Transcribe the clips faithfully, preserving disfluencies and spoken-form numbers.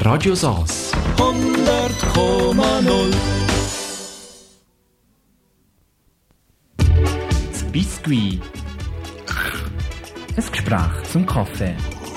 Radio Saas. hundert Komma null. Das Biskuit. Ein Gespräch zum Kaffee.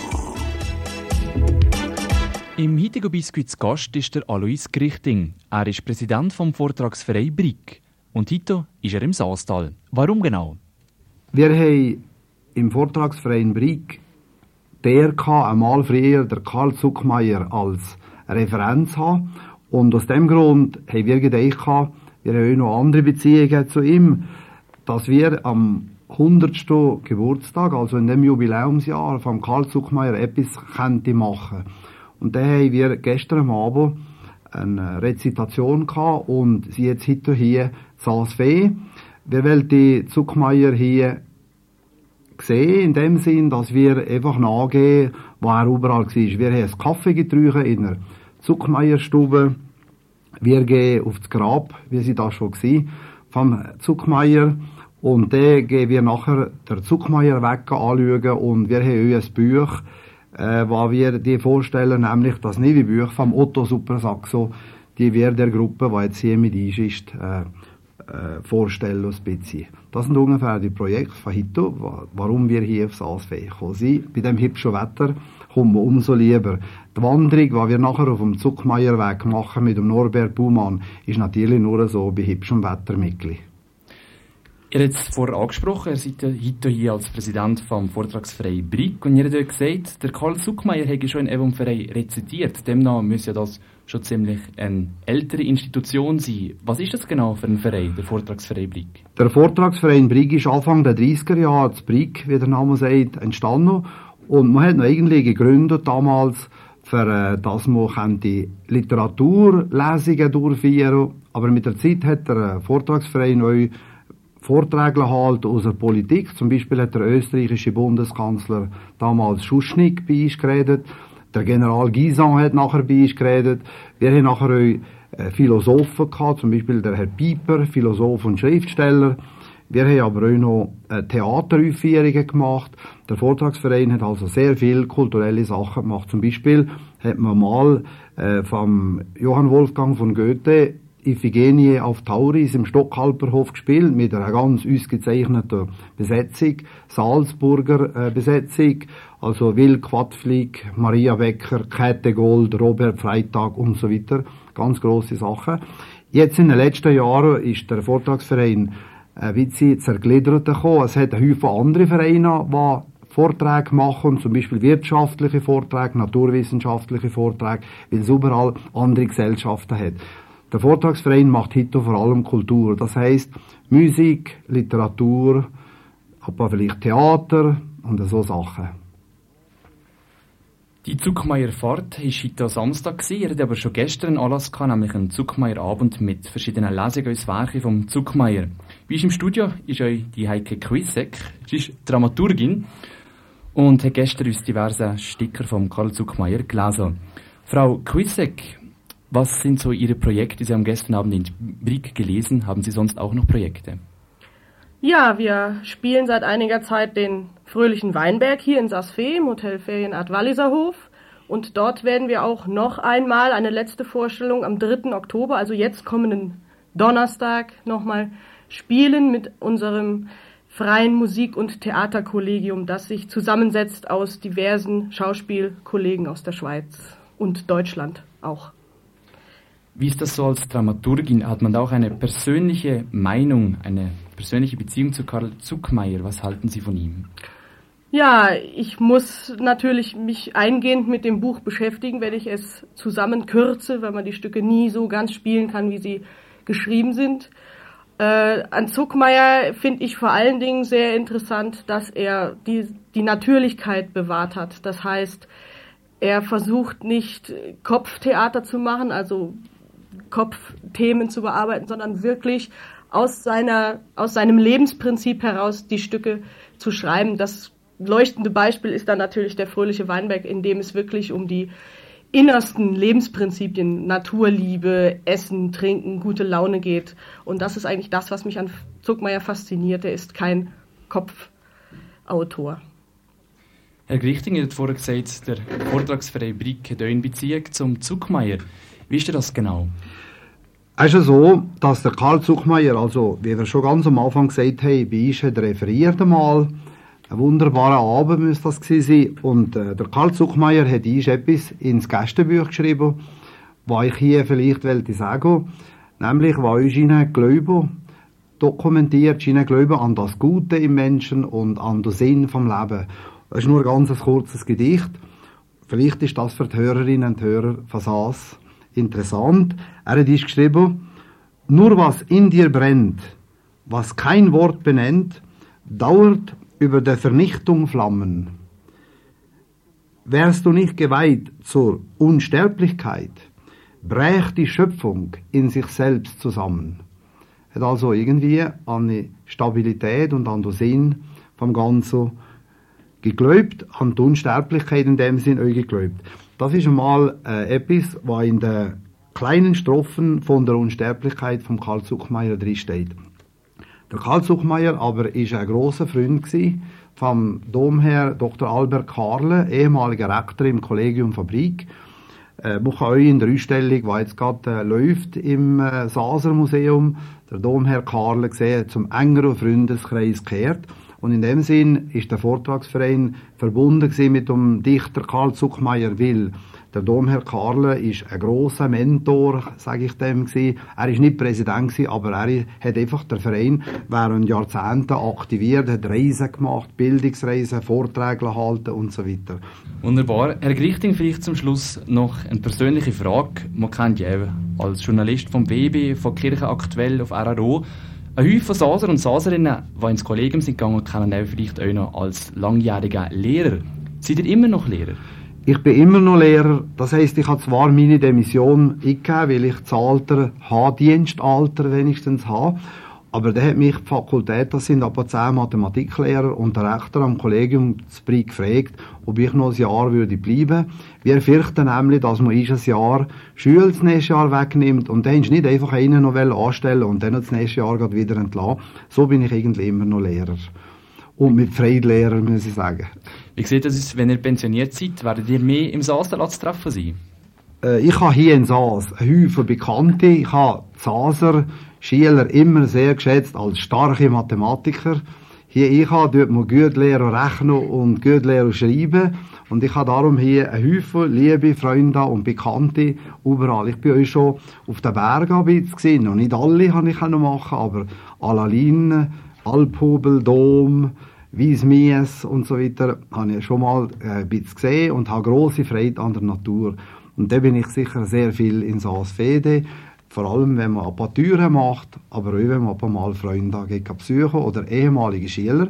Im heutigen Biskuit zu Gast ist der Alois Grichting. Er ist Präsident vom Vortragsverein Brig. Und heute ist er im Saastal. Warum genau? Wir haben im Vortragsverein Brig der einmal früher der Karl Zuckmayer als Referenz haben. Und aus dem Grund haben wir gedacht, wir haben auch noch andere Beziehungen zu ihm, dass wir am hundertsten Geburtstag, also in dem Jubiläumsjahr von Karl Zuckmayer, etwas könnte machen. Und dann haben wir gestern Abend eine Rezitation gehabt und sie jetzt heute hier Saas Fee. Wir wollen die Zuckmayer hier sehen, in dem Sinn, dass wir einfach nachgehen, wo er überall war. Wir haben einen Kaffee getrunken in der Zuckmayer-Stube. Wir gehen auf das Grab, wie sie da schon war, vom Zuckmayer. Und dann gehen wir nachher den Zuckmayer weg anschauen und wir haben auch ein Buch, äh, wo wir die vorstellen, nämlich das neue Buch vom Otto Supersaxo, die wir der Gruppe, die jetzt hier mit ist, äh, äh, vorstellen ein bisschen. Das sind ungefähr die Projekte von heute, warum wir hier auf Saas Fee gekommen sind. Bei dem hübschen Wetter kommen wir umso lieber. Die Wanderung, die wir nachher auf dem Zuckmayerweg machen mit dem Norbert Baumann, ist natürlich nur so bei hübschem Wetter möglich. Ihr habt es vorher angesprochen, ihr seid heute hier als Präsident vom Vortragsverein Brig und ihr habt gesagt, der Karl Zuckmayer hätte schon in einem Verein rezitiert. Demnach müsste ja das schon ziemlich eine ältere Institution sein. Was ist das genau für ein Verein, der Vortragsverein Brig? Der Vortragsverein Brig ist Anfang der dreißiger Jahre zu Brig, wie der Name sagt, entstanden. Und man hat noch eigentlich gegründet damals, für, dass man die Literaturlesungen durchführen kann. Aber mit der Zeit hat der Vortragsverein neu Vorträge halt aus der Politik. Zum Beispiel hat der österreichische Bundeskanzler damals Schuschnigg bei uns geredet. Der General Guisan hat nachher bei uns geredet. Wir haben nachher auch Philosophen gehabt, zum Beispiel der Herr Pieper, Philosoph und Schriftsteller. Wir haben aber auch noch Theateraufführungen gemacht. Der Vortragsverein hat also sehr viele kulturelle Sachen gemacht. Zum Beispiel hat man mal äh, vom Johann Wolfgang von Goethe Iphigenie auf Tauris im Stockhalperhof gespielt, mit einer ganz ausgezeichneten Besetzung, Salzburger äh, Besetzung, also Will Quadflieg, Maria Becker, Käthe Gold, Robert Freitag und so weiter. Ganz grosse Sachen. Jetzt in den letzten Jahren ist der Vortragsverein ein bisschen zergliedert gekommen. Es hat einen Haufen andere Vereine, die Vorträge machen, zum Beispiel wirtschaftliche Vorträge, naturwissenschaftliche Vorträge, weil es überall andere Gesellschaften hat. Der Vortragsverein macht heute vor allem Kultur. Das heisst Musik, Literatur, aber vielleicht Theater und so Sachen. Die Zuckmayer-Fahrt war heute Samstag. Ihr hattet aber schon gestern einen Anlass gehabt, nämlich einen Zuckmayer-Abend mit verschiedenen Lesungen aus Werken vom Zuckmayer. Bei uns im Studio ist euch die Heike Quisek. Sie ist Dramaturgin und hat gestern uns diverse Sticker vom Karl Zuckmayer gelesen. Frau Quisek, was sind so Ihre Projekte? Sie haben gestern Abend in Brig gelesen. Haben Sie sonst auch noch Projekte? Ja, wir spielen seit einiger Zeit den Fröhlichen Weinberg hier in Saas Fee im Hotel Ferienart Walliserhof. Und dort werden wir auch noch einmal eine letzte Vorstellung am dritten Oktober, also jetzt kommenden Donnerstag, nochmal spielen mit unserem freien Musik- und Theaterkollegium, das sich zusammensetzt aus diversen Schauspielkollegen aus der Schweiz und Deutschland auch. Wie ist das so als Dramaturgin? Hat man da auch eine persönliche Meinung, eine persönliche Beziehung zu Karl Zuckmayer? Was halten Sie von ihm? Ja, ich muss natürlich mich eingehend mit dem Buch beschäftigen, wenn ich es zusammenkürze, weil man die Stücke nie so ganz spielen kann, wie sie geschrieben sind. Äh, an Zuckmayer finde ich vor allen Dingen sehr interessant, dass er die, die Natürlichkeit bewahrt hat. Das heißt, er versucht nicht Kopftheater zu machen, also Kopfthemen zu bearbeiten, sondern wirklich aus seiner, aus seinem Lebensprinzip heraus die Stücke zu schreiben. Das leuchtende Beispiel ist dann natürlich der Fröhliche Weinberg, in dem es wirklich um die innersten Lebensprinzipien, Naturliebe, Essen, Trinken, gute Laune geht. Und das ist eigentlich das, was mich an Zuckmayer fasziniert. Er ist kein Kopfautor. Herr Grichting, ihr habt vorher gesagt, der Vortragsverein Brig hat eine Beziehung zum Zuckmeier. Wie ist denn das genau? Es ist ja so, dass der Karl Zuckmeier, also wie wir schon ganz am Anfang gesagt haben, bei uns hat er referiert einmal. Ein wunderbarer Abend müsste das gewesen sein. Und äh, der Karl Zuckmeier hat uns etwas ins Gästebuch geschrieben, was ich hier vielleicht wollte sagen. Nämlich, was uns seine Glaube dokumentiert, seine Glaube an das Gute im Menschen und an den Sinn vom Leben. Das ist nur ein ganz kurzes Gedicht. Vielleicht ist das für die Hörerinnen und Hörer von S A S interessant. Er hat uns geschrieben, nur was in dir brennt, was kein Wort benennt, dauert über der Vernichtung Flammen. Wärst du nicht geweiht zur Unsterblichkeit, brächt die Schöpfung in sich selbst zusammen. Hat also irgendwie an die Stabilität und an den Sinn vom Ganzen geglaubt, an die Unsterblichkeit in dem Sinn auch geglaubt. Das ist einmal äh, etwas, was in den kleinen Strophen von der Unsterblichkeit von Karl Zuckmeier drinsteht. Der Karl Zuckmeier aber ist ein grosser Freund vom Domherr Doktor Albert Karle, ehemaliger Rektor im Kollegium Fabrik. Äh, man kann euch in der Ausstellung, die jetzt gerade äh, läuft im äh, Saser Museum, der Domherr Karle sehen, zum engeren Freundeskreis gehört. Und in dem Sinn ist der Vortragsverein verbunden mit dem Dichter Karl Zuckmeier, weil der Domherr Karle ist ein grosser Mentor, sage ich dem, gewesen. Er ist nicht Präsident gewesen, aber er hat einfach der Verein während Jahrzehnten aktiviert, hat Reisen gemacht, Bildungsreisen, Vorträge gehalten und so weiter. Wunderbar. Herr Grichting, vielleicht zum Schluss noch eine persönliche Frage. Man kennt ja eben als Journalist vom B B, von Kirche aktuell auf R R O, ein Häufchen Saser und Saserinnen, die ins Kollegium sind gegangen, kennen auch vielleicht auch noch als langjähriger Lehrer. Seid ihr immer noch Lehrer? Ich bin immer noch Lehrer. Das heisst, ich habe zwar meine Demission eingegeben, weil ich das Alter habe, Dienstalter wenigstens habe. Aber da hat mich die Fakultät, das sind etwa zehn Mathematiklehrer und der Rektor am Kollegium zu Brig gefragt, ob ich noch ein Jahr würde bleiben. Wir fürchten nämlich, dass man ein Jahr Schule das nächste Jahr wegnimmt und dann nicht einfach einen noch anstellen und dann das nächste Jahr wieder entlassen. So bin ich eigentlich immer noch Lehrer. Und mit Freilehrer, muss ich sagen. Wie sieht das aus, wenn ihr pensioniert seid? Werdet ihr mehr im Saas zu treffen sein? Äh, ich habe hier in Saas einen Haufen Bekannte. Ich habe die Saaser Schüler immer sehr geschätzt als starke Mathematiker. Hier ich habe, dort man gut lernen rechnen und gut lernen schreiben. Und ich habe darum hier einen Haufen liebe Freunde und Bekannte überall. Ich bin euch schon auf den Bergen ein bisschen gesehen. Noch nicht alle kann ich noch machen, aber Alalin, Alphobel, Dom, Wiesmies und so weiter habe ich schon mal ein bisschen gesehen und habe grosse Freude an der Natur. Und da bin ich sicher sehr viel in Saas-Fehde, vor allem wenn man Apatüren macht, aber auch wenn man mal Freunde geht besuchen oder ehemalige Schüler.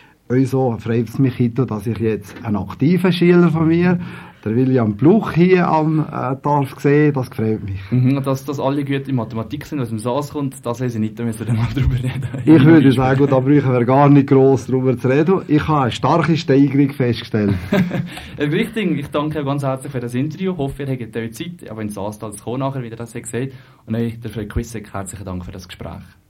Also freut es mich heute, dass ich jetzt einen aktiven Schüler von mir, der William Pluch, hier am äh, darf sehen. Das freut mich. Mhm, dass, dass alle gut in Mathematik sind, was im Saas kommt, das haben sie nicht, da müssen wir mal drüber reden. Ich würde sagen, da brauchen wir gar nicht gross drüber zu reden. Ich habe eine starke Steigerung festgestellt. Herr Grichting, ich danke Ihnen ganz herzlich für das Interview. Ich hoffe, ihr habt Zeit, aber in Saas zu kommen nachher, wie ihr das gesagt habt. Und euch, der Frau Quissek, herzlichen Dank für das Gespräch.